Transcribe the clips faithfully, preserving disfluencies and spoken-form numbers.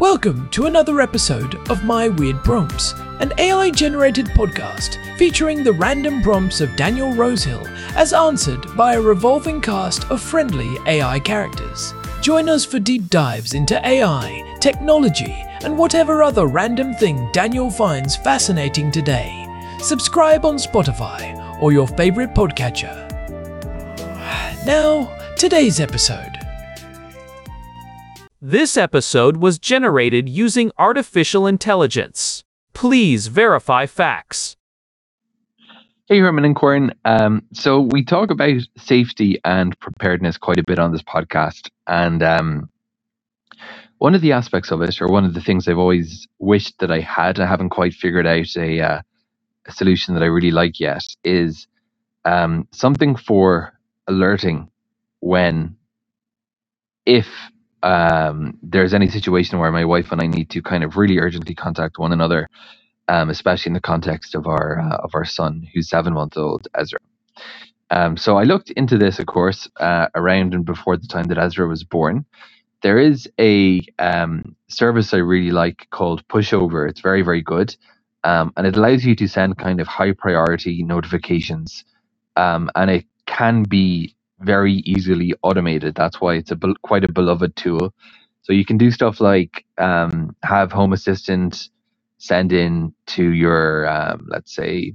Welcome to another episode of My Weird Prompts, an A I-generated podcast featuring the random prompts of Daniel Rosehill as answered by a revolving cast of friendly A I characters. Join us for deep dives into A I, technology, and whatever other random thing Daniel finds fascinating today. Subscribe on Spotify or your favorite podcatcher. Now, today's episode. This episode was generated using artificial intelligence. Please verify facts. Hey, Herman and Corin. Um, so we talk about safety and preparedness quite a bit on this podcast. And um, one of the aspects of it, or one of the things I've always wished that I had, I haven't quite figured out a, uh, a solution that I really like yet, is um, something for alerting when, if um, there's any situation where my wife and I need to kind of really urgently contact one another, um, especially in the context of our uh, of our son, who's seven months old, Ezra. Um, so I looked into this, of course, uh, around and before the time that Ezra was born. There is a um, service I really like called Pushover. It's very, very good, um, and it allows you to send kind of high priority notifications, um, and it can be very easily automated. That's why it's a be- quite a beloved tool. So you can do stuff like um, have Home Assistant send in to your, um, let's say,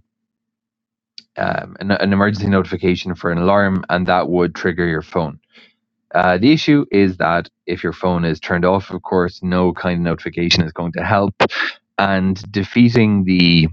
um, an, an emergency notification for an alarm, and that would trigger your phone. Uh, the issue is that if your phone is turned off, of course, no kind of notification is going to help. And defeating the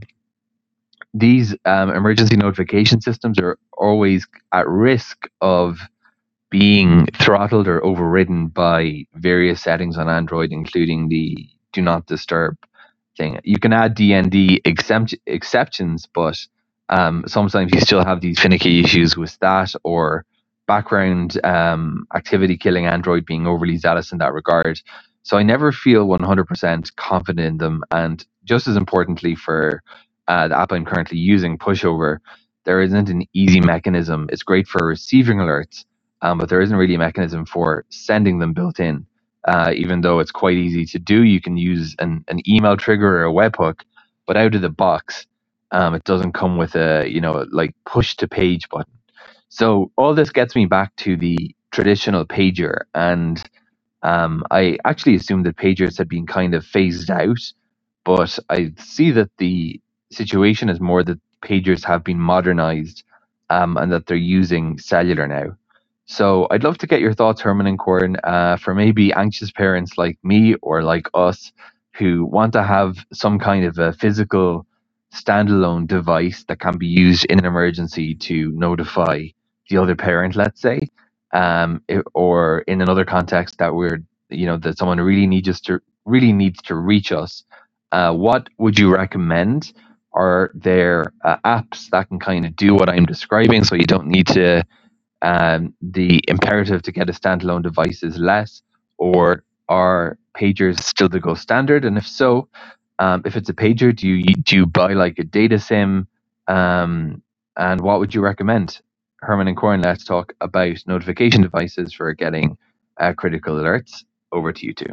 these um, emergency notification systems are always at risk of being throttled or overridden by various settings on Android, including the do not disturb thing. You can add D N D exempt- exceptions, but um, sometimes you still have these finicky issues with that, or background um, activity killing Android being overly zealous in that regard. So I never feel one hundred percent confident in them. And just as importantly, for uh, the app I'm currently using, Pushover, there isn't an easy mechanism. It's great for receiving alerts, um, but there isn't really a mechanism for sending them built in. Uh, even though it's quite easy to do, you can use an, an email trigger or a webhook, but out of the box, um, it doesn't come with a, you know, like push to page button. So all this gets me back to the traditional pager, and um, I actually assumed that pagers had been kind of phased out, but I see that the situation is more that pagers have been modernized, um, and that they're using cellular now. So I'd love to get your thoughts, Herman and Corin, uh, for maybe anxious parents like me or like us who want to have some kind of a physical standalone device that can be used in an emergency to notify the other parent, let's say, um, i- or in another context that we're, you know, that someone really needs us to really needs to reach us. Uh, what would you recommend? Are there uh, apps that can kind of do what I'm describing, so you don't need to? Um, the imperative to get a standalone device is less, or are pagers still the gold standard? And if so, um, if it's a pager, do you do you buy like a data SIM? Um, and what would you recommend? Herman and Corin, let's talk about notification devices for getting uh, critical alerts. Over to you two.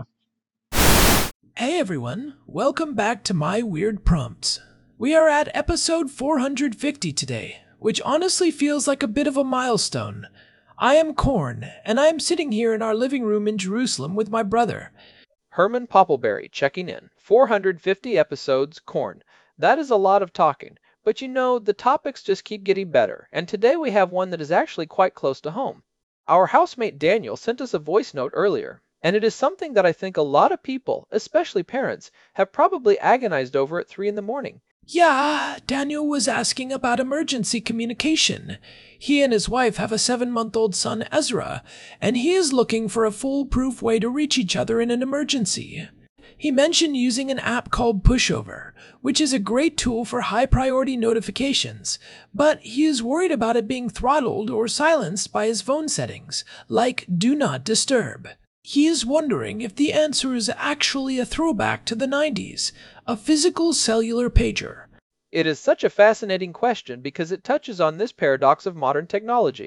Hey everyone, welcome back to My Weird Prompts. We are at episode four hundred fifty today, which honestly feels like a bit of a milestone. I am Corn, and I am sitting here in our living room in Jerusalem with my brother. Herman Poppleberry checking in. four hundred fifty episodes, Corn. That is a lot of talking. But you know, the topics just keep getting better, and today we have one that is actually quite close to home. Our housemate Daniel sent us a voice note earlier, and it is something that I think a lot of people, especially parents, have probably agonized over at three in the morning. Yeah, Daniel was asking about emergency communication. He and his wife have a seven-month-old son, Ezra, and he is looking for a foolproof way to reach each other in an emergency. He mentioned using an app called Pushover, which is a great tool for high-priority notifications, but he is worried about it being throttled or silenced by his phone settings, like Do Not Disturb. He is wondering if the answer is actually a throwback to the nineties, a physical cellular pager. It is such a fascinating question because it touches on this paradox of modern technology.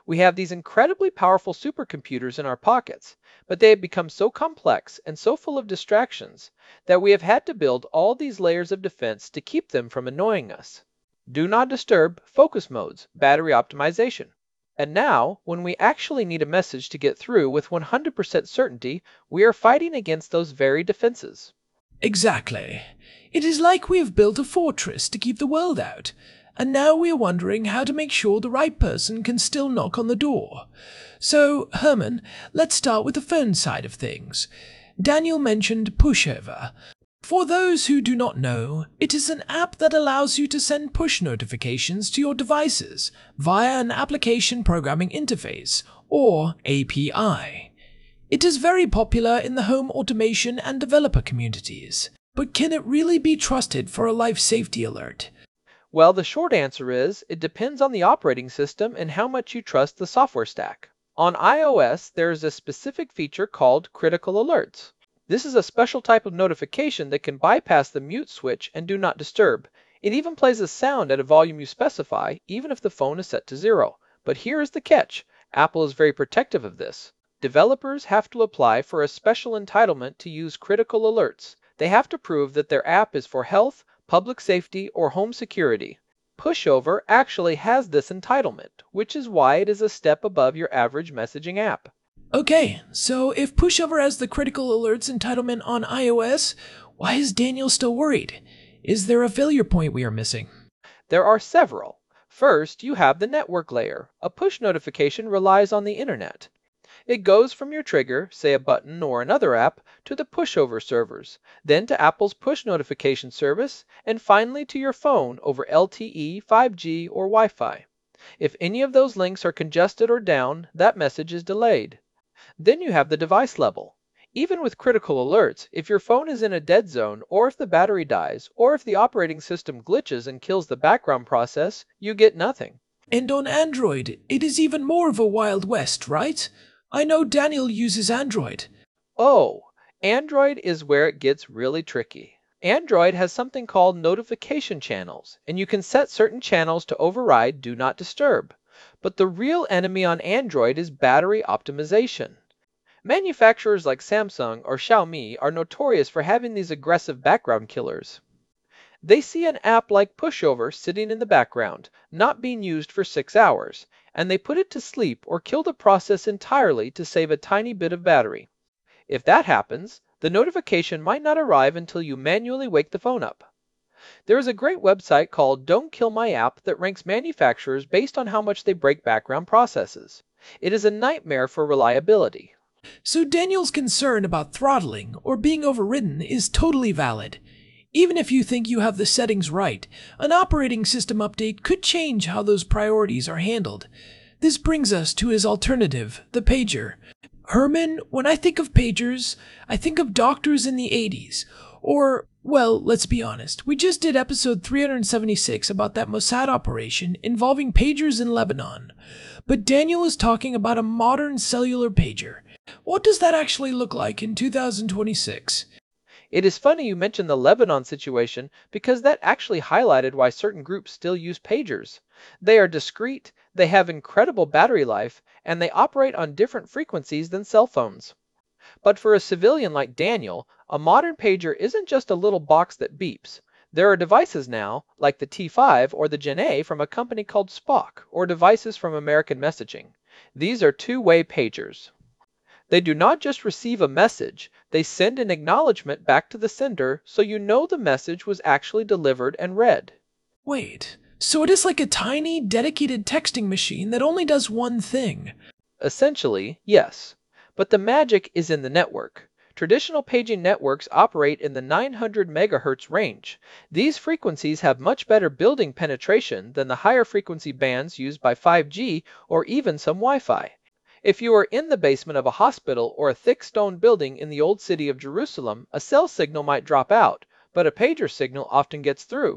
We have these incredibly powerful supercomputers in our pockets, but they have become so complex and so full of distractions that we have had to build all these layers of defense to keep them from annoying us. Do not disturb, focus modes, battery optimization. And now, when we actually need a message to get through with one hundred percent certainty, we are fighting against those very defenses. Exactly. It is like we have built a fortress to keep the world out, and now we are wondering how to make sure the right person can still knock on the door. So, Herman, let's start with the phone side of things. Daniel mentioned Pushover. For those who do not know, it is an app that allows you to send push notifications to your devices via an application programming interface, or A P I. It is very popular in the home automation and developer communities, but can it really be trusted for a life safety alert? Well, the short answer is, it depends on the operating system and how much you trust the software stack. On iOS, there is a specific feature called Critical Alerts. This is a special type of notification that can bypass the mute switch and do not disturb. It even plays a sound at a volume you specify, even if the phone is set to zero. But here is the catch. Apple is very protective of this. Developers have to apply for a special entitlement to use Critical Alerts. They have to prove that their app is for health, public safety, or home security. Pushover actually has this entitlement, which is why it is a step above your average messaging app. Okay, so if Pushover has the Critical Alerts entitlement on iOS, why is Daniel still worried? Is there a failure point we are missing? There are several. First, you have the network layer. A push notification relies on the internet. It goes from your trigger, say a button or another app, to the Pushover servers, then to Apple's push notification service, and finally to your phone over L T E, five G, or Wi-Fi. If any of those links are congested or down, that message is delayed. Then you have the device level. Even with Critical Alerts, if your phone is in a dead zone, or if the battery dies, or if the operating system glitches and kills the background process, you get nothing. And on Android, it is even more of a Wild West, right? I know Daniel uses Android. Oh, Android is where it gets really tricky. Android has something called notification channels, and you can set certain channels to override Do Not Disturb. But the real enemy on Android is battery optimization. Manufacturers like Samsung or Xiaomi are notorious for having these aggressive background killers. They see an app like Pushover sitting in the background, not being used for six hours, and they put it to sleep or kill the process entirely to save a tiny bit of battery. If that happens, the notification might not arrive until you manually wake the phone up. There is a great website called Don't Kill My App that ranks manufacturers based on how much they break background processes. It is a nightmare for reliability. So Daniel's concern about throttling or being overridden is totally valid. Even if you think you have the settings right, an operating system update could change how those priorities are handled. This brings us to his alternative, the pager. Herman, when I think of pagers, I think of doctors in the eighties. Or, well, let's be honest, we just did episode three hundred seventy-six about that Mossad operation involving pagers in Lebanon. But Daniel is talking about a modern cellular pager. What does that actually look like in two thousand twenty-six? It is funny you mentioned the Lebanon situation because that actually highlighted why certain groups still use pagers. They are discreet, they have incredible battery life, and they operate on different frequencies than cell phones. But for a civilian like Daniel, a modern pager isn't just a little box that beeps. There are devices now, like the T five or the Gen A from a company called Spock, or devices from American Messaging. These are two-way pagers. They do not just receive a message, they send an acknowledgement back to the sender so you know the message was actually delivered and read. Wait, so it is like a tiny, dedicated texting machine that only does one thing? Essentially, yes. But the magic is in the network. Traditional paging networks operate in the nine hundred megahertz range. These frequencies have much better building penetration than the higher frequency bands used by five G or even some Wi-Fi. If you are in the basement of a hospital or a thick stone building in the old city of Jerusalem, a cell signal might drop out, but a pager signal often gets through.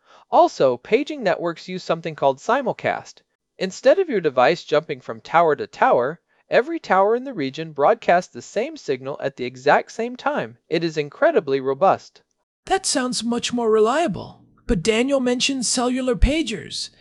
Also, paging networks use something called simulcast. Instead of your device jumping from tower to tower, every tower in the region broadcasts the same signal at the exact same time. It is incredibly robust. That sounds much more reliable. But Daniel mentioned cellular pagers.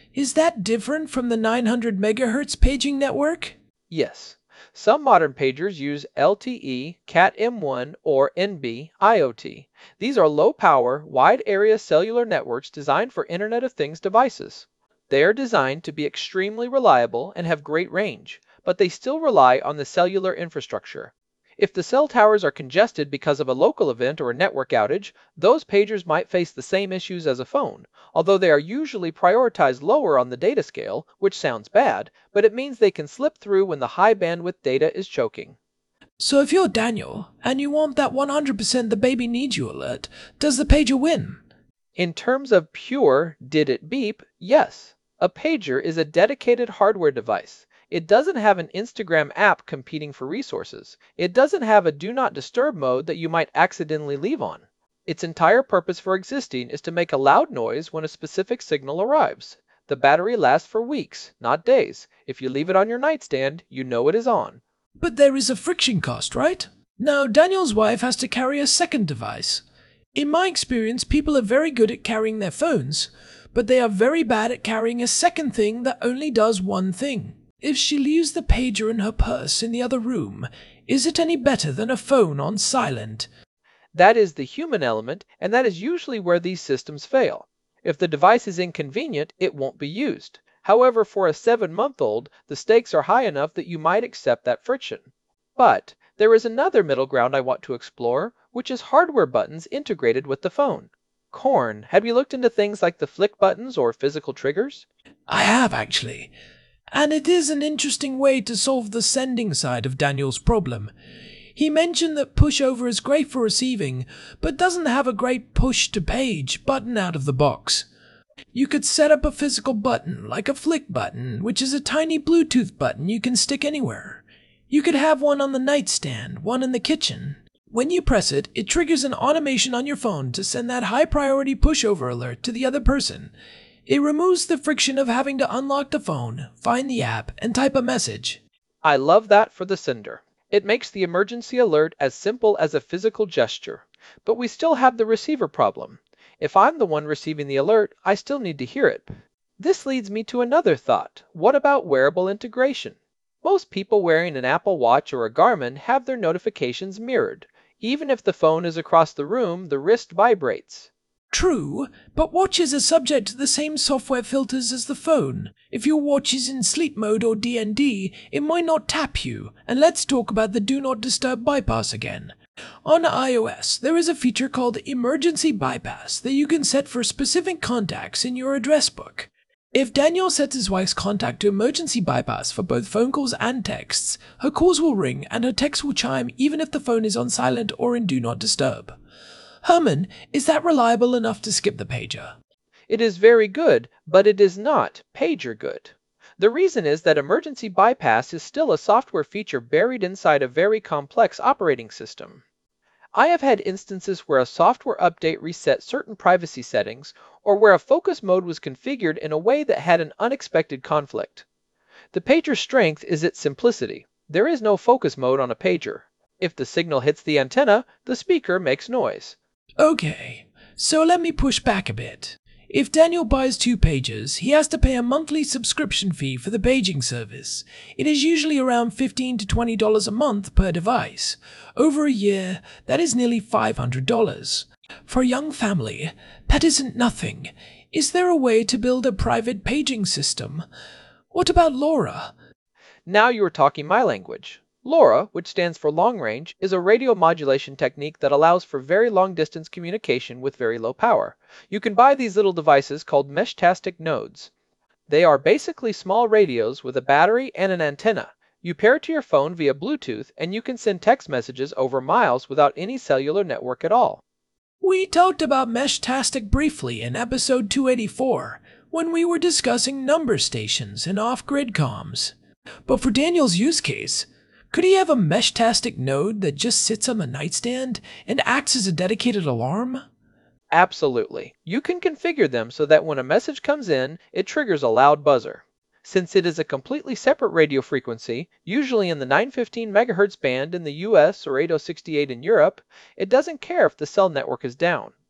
Is that different from the nine hundred megahertz paging network? Yes. Some modern pagers use L T E, Cat M one, or N B I O T. These are low-power, wide-area cellular networks designed for Internet of Things devices. They are designed to be extremely reliable and have great range, but they still rely on the cellular infrastructure. If the cell towers are congested because of a local event or a network outage, those pagers might face the same issues as a phone, although they are usually prioritized lower on the data scale, which sounds bad, but it means they can slip through when the high bandwidth data is choking. So if you're Daniel, and you want that one hundred percent the baby needs you alert, does the pager win? In terms of pure did it beep, yes. A pager is a dedicated hardware device. It doesn't have an Instagram app competing for resources. It doesn't have a do not disturb mode that you might accidentally leave on. Its entire purpose for existing is to make a loud noise when a specific signal arrives. The battery lasts for weeks, not days. If you leave it on your nightstand, you know it is on. But there is a friction cost, right? Now, Daniel's wife has to carry a second device. In my experience, people are very good at carrying their phones, but they are very bad at carrying a second thing that only does one thing. If she leaves the pager in her purse in the other room, is it any better than a phone on silent? That is the human element, and that is usually where these systems fail. If the device is inconvenient, it won't be used. However, for a seven-month-old, the stakes are high enough that you might accept that friction. But there is another middle ground I want to explore, which is hardware buttons integrated with the phone. Corn, have you looked into things like the flick buttons or physical triggers? I have, actually. And it is an interesting way to solve the sending side of Daniel's problem. He mentioned that pushover is great for receiving, but doesn't have a great push-to-page button out of the box. You could set up a physical button, like a flick button, which is a tiny Bluetooth button you can stick anywhere. You could have one on the nightstand, one in the kitchen. When you press it, it triggers an automation on your phone to send that high-priority pushover alert to the other person. It removes the friction of having to unlock the phone, find the app, and type a message. I love that for the sender. It makes the emergency alert as simple as a physical gesture. But we still have the receiver problem. If I'm the one receiving the alert, I still need to hear it. This leads me to another thought. What about wearable integration? Most people wearing an Apple Watch or a Garmin have their notifications mirrored. Even if the phone is across the room, the wrist vibrates. True, but watches are subject to the same software filters as the phone. If your watch is in sleep mode or D N D, it might not tap you. And let's talk about the Do Not Disturb bypass again. On iOS, there is a feature called Emergency Bypass that you can set for specific contacts in your address book. If Daniel sets his wife's contact to Emergency Bypass for both phone calls and texts, her calls will ring and her texts will chime even if the phone is on silent or in Do Not Disturb. Herman, is that reliable enough to skip the pager? It is very good, but it is not pager good. The reason is that Emergency Bypass is still a software feature buried inside a very complex operating system. I have had instances where a software update reset certain privacy settings, or where a focus mode was configured in a way that had an unexpected conflict. The pager's strength is its simplicity. There is no focus mode on a pager. If the signal hits the antenna, the speaker makes noise. Okay, so let me push back a bit. If Daniel buys two pagers, he has to pay a monthly subscription fee for the paging service. It is usually around fifteen to twenty dollars a month per device. Over a year, that is nearly five hundred dollars. For a young family, that isn't nothing. Is there a way to build a private paging system? What about LoRa? Now you are talking my language. LoRa, which stands for long range, is a radio modulation technique that allows for very long distance communication with very low power. You can buy these little devices called Meshtastic nodes. They are basically small radios with a battery and an antenna. You pair it to your phone via Bluetooth and you can send text messages over miles without any cellular network at all. We talked about Meshtastic briefly in episode two eighty-four when we were discussing number stations and off-grid comms. But for Daniel's use case, could he have a Meshtastic node that just sits on the nightstand and acts as a dedicated alarm? Absolutely. You can configure them so that when a message comes in, it triggers a loud buzzer. Since it is a completely separate radio frequency, usually in the nine fifteen megahertz band in the U S or eight oh sixty-eight in Europe, it doesn't care if the cell network is down.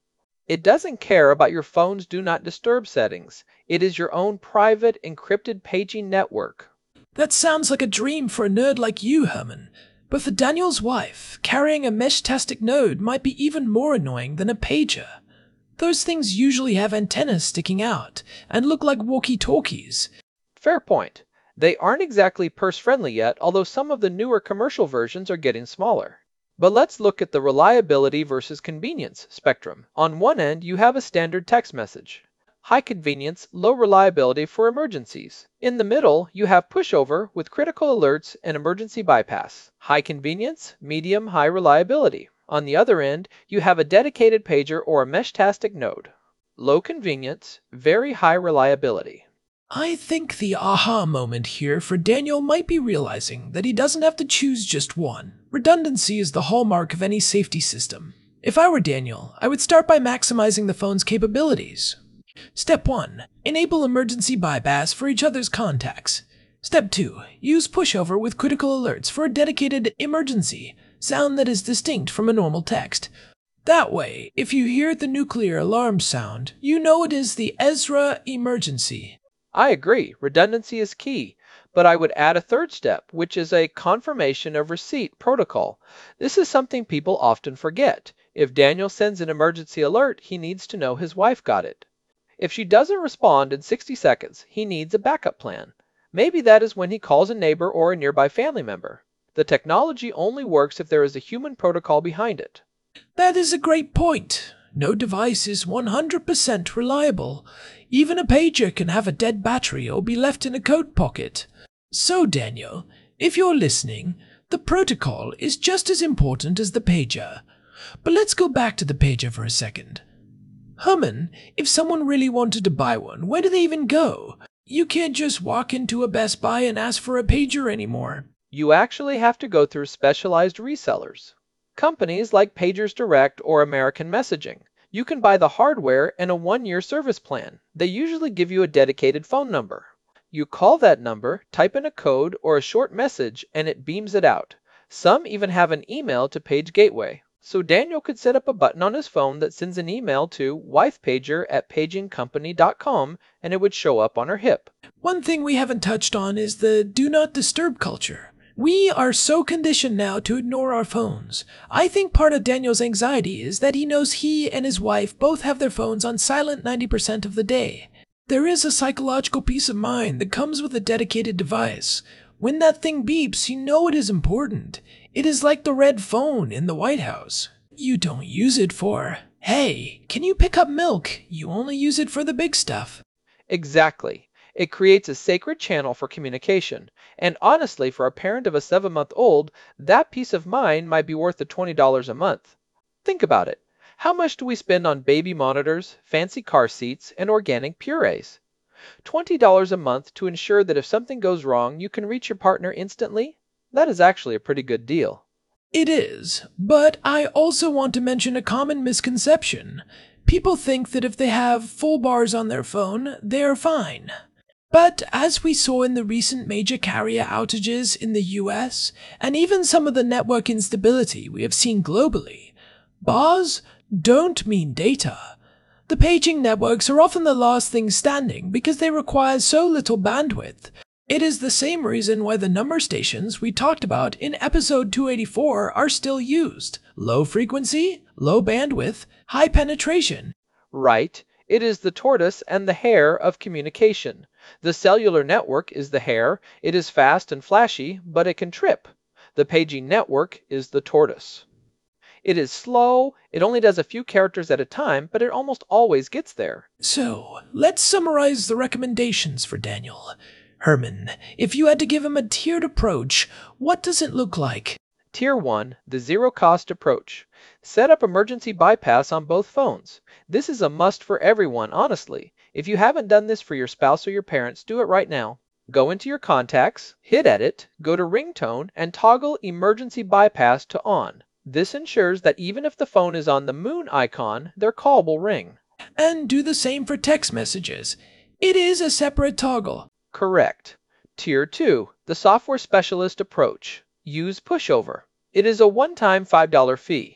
It doesn't care about your phone's Do Not Disturb settings. It is your own private, encrypted paging network. That sounds like a dream for a nerd like you, Herman. But for Daniel's wife, carrying a mesh-tastic node might be even more annoying than a pager. Those things usually have antennas sticking out and look like walkie-talkies. Fair point. They aren't exactly purse-friendly yet, although some of the newer commercial versions are getting smaller. But let's look at the reliability versus convenience spectrum. On one end, you have a standard text message. High convenience, low reliability for emergencies. In the middle, you have pushover with critical alerts and emergency bypass. High convenience, medium, high reliability. On the other end, you have a dedicated pager or a mesh-tastic node. Low convenience, very high reliability. I think the aha moment here for Daniel might be realizing that he doesn't have to choose just one. Redundancy is the hallmark of any safety system. If I were Daniel, I would start by maximizing the phone's capabilities. Step one. Enable emergency bypass for each other's contacts. Step two. Use pushover with critical alerts for a dedicated emergency, sound that is distinct from a normal text. That way, if you hear the nuclear alarm sound, you know it is the Ezra emergency. I agree, redundancy is key, but I would add a third step, which is a confirmation of receipt protocol. This is something people often forget. If Daniel sends an emergency alert, he needs to know his wife got it. If she doesn't respond in sixty seconds, he needs a backup plan. Maybe that is when he calls a neighbor or a nearby family member. The technology only works if there is a human protocol behind it. That is a great point. No device is one hundred percent reliable. Even a pager can have a dead battery or be left in a coat pocket. So, Daniel, if you're listening, the protocol is just as important as the pager. But let's go back to the pager for a second. Herman, if someone really wanted to buy one, where do they even go? You can't just walk into a Best Buy and ask for a pager anymore. You actually have to go through specialized resellers. Companies like Pagers Direct or American Messaging. You can buy the hardware and a one-year service plan. They usually give you a dedicated phone number. You call that number, type in a code or a short message, and it beams it out. Some even have an email to Page Gateway. So Daniel could set up a button on his phone that sends an email to wifepager at paging company dot com and it would show up on her hip. One thing we haven't touched on is the do not disturb culture. We are so conditioned now to ignore our phones. I think part of Daniel's anxiety is that he knows he and his wife both have their phones on silent ninety percent of the day. There is a psychological peace of mind that comes with a dedicated device. When that thing beeps, you know it is important. It is like the red phone in the White House. You don't use it for, hey, can you pick up milk? You only use it for the big stuff. Exactly. It creates a sacred channel for communication. And honestly, for a parent of a seven-month-old, that peace of mind might be worth the twenty dollars a month. Think about it. How much do we spend on baby monitors, fancy car seats, and organic purees? twenty dollars a month to ensure that if something goes wrong, you can reach your partner instantly? That is actually a pretty good deal. It is, but I also want to mention a common misconception. People think that if they have full bars on their phone, they are fine. But as we saw in the recent major carrier outages in the U S, and even some of the network instability we have seen globally, bars don't mean data. The paging networks are often the last thing standing because they require so little bandwidth. It is the same reason why the number stations we talked about in episode two eighty-four are still used. Low frequency, low bandwidth, high penetration. Right. It is the tortoise and the hare of communication. The cellular network is the hare. It is fast and flashy, but it can trip. The paging network is the tortoise. It is slow, it only does a few characters at a time, but it almost always gets there. So, let's summarize the recommendations for Daniel. Herman, if you had to give him a tiered approach, what does it look like? Tier one, the zero-cost approach. Set up emergency bypass on both phones. This is a must for everyone, honestly. If you haven't done this for your spouse or your parents, do it right now. Go into your contacts, hit edit, go to ringtone, and toggle emergency bypass to on. This ensures that even if the phone is on the moon icon, their call will ring. And do the same for text messages. It is a separate toggle. Correct. Tier two, the software specialist approach. Use pushover. It is a one-time five dollar fee.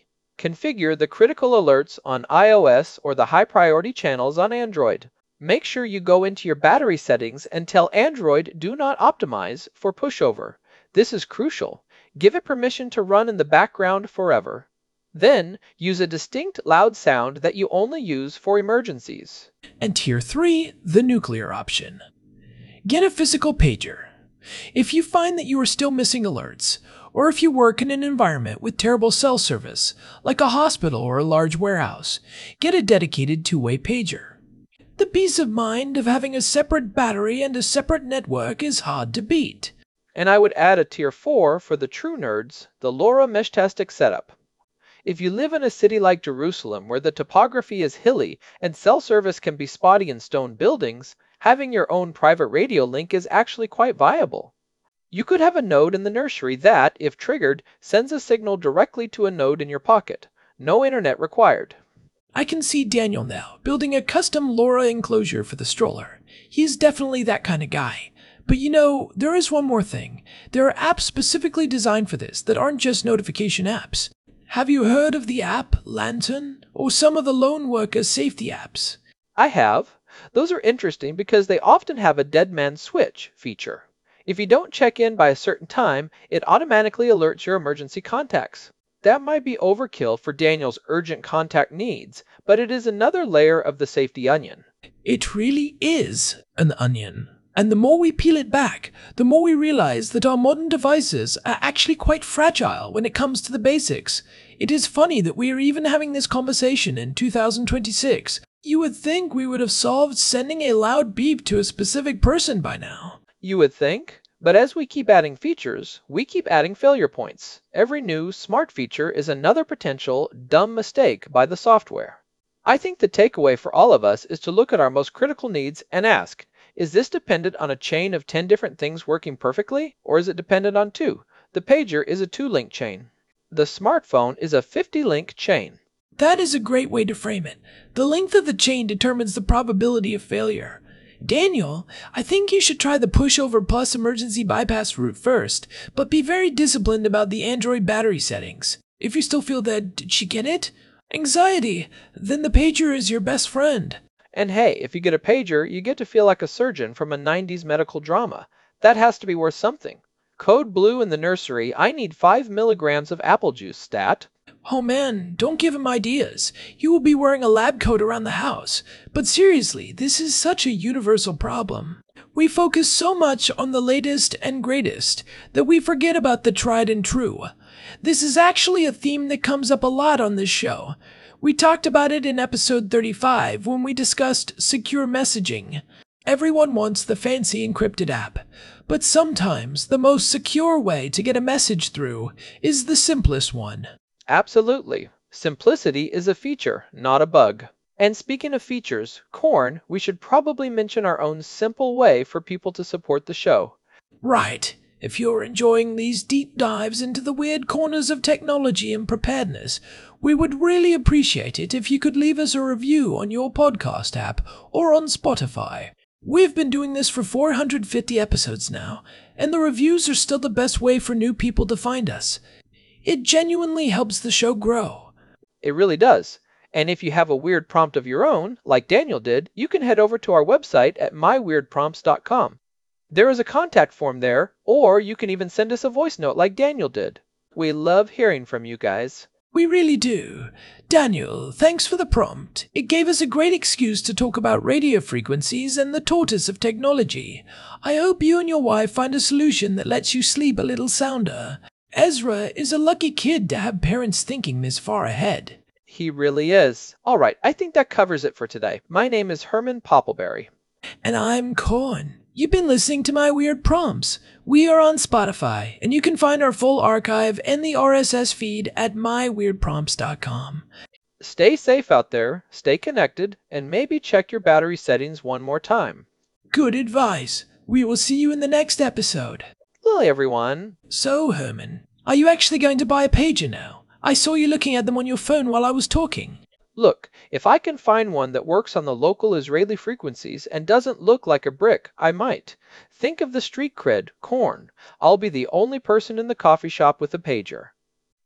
Configure the critical alerts on iOS or the high priority channels on Android. Make sure you go into your battery settings and tell Android do not optimize for pushover. This is crucial. Give it permission to run in the background forever. Then, use a distinct loud sound that you only use for emergencies. And Tier three, the nuclear option. Get a physical pager. If you find that you are still missing alerts, or if you work in an environment with terrible cell service, like a hospital or a large warehouse, get a dedicated two-way pager. The peace of mind of having a separate battery and a separate network is hard to beat. And I would add a Tier four for the true nerds, the LoRa Meshtastic setup. If you live in a city like Jerusalem where the topography is hilly and cell service can be spotty in stone buildings, having your own private radio link is actually quite viable. You could have a node in the nursery that, if triggered, sends a signal directly to a node in your pocket. No internet required. I can see Daniel now, building a custom LoRa enclosure for the stroller. He's definitely that kind of guy. But you know, there is one more thing. There are apps specifically designed for this that aren't just notification apps. Have you heard of the app Lantern, or some of the lone worker safety apps? I have. Those are interesting because they often have a dead man switch feature. If you don't check in by a certain time, it automatically alerts your emergency contacts. That might be overkill for Daniel's urgent contact needs, but it is another layer of the safety onion. It really is an onion. And the more we peel it back, the more we realize that our modern devices are actually quite fragile when it comes to the basics. It is funny that we are even having this conversation in two thousand twenty-six. You would think we would have solved sending a loud beep to a specific person by now. You would think, but as we keep adding features, we keep adding failure points. Every new smart feature is another potential dumb mistake by the software. I think the takeaway for all of us is to look at our most critical needs and ask, is this dependent on a chain of ten different things working perfectly, or is it dependent on two? The pager is a two-link chain. The smartphone is a fifty-link chain. That is a great way to frame it. The length of the chain determines the probability of failure. Daniel, I think you should try the pushover plus emergency bypass route first, but be very disciplined about the Android battery settings. If you still feel that, did she get it? Anxiety, then the pager is your best friend. And hey, if you get a pager, you get to feel like a surgeon from a nineties medical drama. That has to be worth something. Code blue in the nursery, I need five milligrams of apple juice stat. Oh man, don't give him ideas. You will be wearing a lab coat around the house. But seriously, this is such a universal problem. We focus so much on the latest and greatest that we forget about the tried and true. This is actually a theme that comes up a lot on this show. We talked about it in episode thirty-five when we discussed secure messaging. Everyone wants the fancy encrypted app, but sometimes the most secure way to get a message through is the simplest one. Absolutely. Simplicity is a feature, not a bug. And speaking of features, Corn, we should probably mention our own simple way for people to support the show. Right. If you're enjoying these deep dives into the weird corners of technology and preparedness, we would really appreciate it if you could leave us a review on your podcast app or on Spotify. We've been doing this for four hundred fifty episodes now, and the reviews are still the best way for new people to find us. It genuinely helps the show grow. It really does. And if you have a weird prompt of your own, like Daniel did, you can head over to our website at my weird prompts dot com. There is a contact form there, or you can even send us a voice note like Daniel did. We love hearing from you guys. We really do. Daniel, thanks for the prompt. It gave us a great excuse to talk about radio frequencies and the tortoise of technology. I hope you and your wife find a solution that lets you sleep a little sounder. Ezra is a lucky kid to have parents thinking this far ahead. He really is. All right, I think that covers it for today. My name is Herman Poppleberry. And I'm Corn. You've been listening to My Weird Prompts. We are on Spotify, and you can find our full archive and the R S S feed at my weird prompts dot com. Stay safe out there, stay connected, and maybe check your battery settings one more time. Good advice. We will see you in the next episode. Lily, everyone. So, Herman, are you actually going to buy a pager now? I saw you looking at them on your phone while I was talking. Look, if I can find one that works on the local Israeli frequencies and doesn't look like a brick, I might. Think of the street cred, Corn. I'll be the only person in the coffee shop with a pager.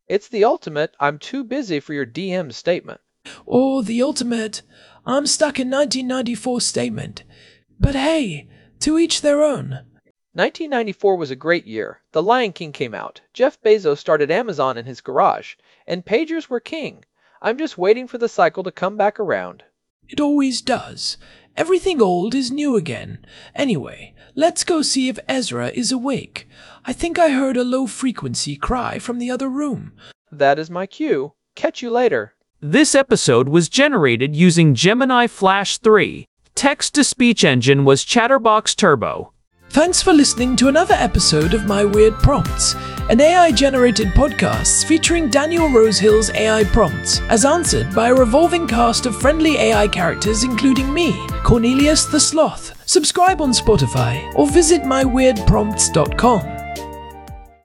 It's the ultimate, I'm too busy for your D M statement. Or the ultimate, I'm stuck in nineteen ninety-four statement. But hey, to each their own. nineteen ninety-four was a great year. The Lion King came out. Jeff Bezos started Amazon in his garage. And pagers were king. I'm just waiting for the cycle to come back around. It always does. Everything old is new again. Anyway, let's go see if Ezra is awake. I think I heard a low-frequency cry from the other room. That is my cue. Catch you later. This episode was generated using Gemini Flash three. Text-to-speech engine was Chatterbox Turbo. Thanks for listening to another episode of My Weird Prompts, an A I-generated podcast featuring Daniel Rosehill's A I prompts, as answered by a revolving cast of friendly A I characters including me, Cornelius the Sloth. Subscribe on Spotify or visit my weird prompts dot com.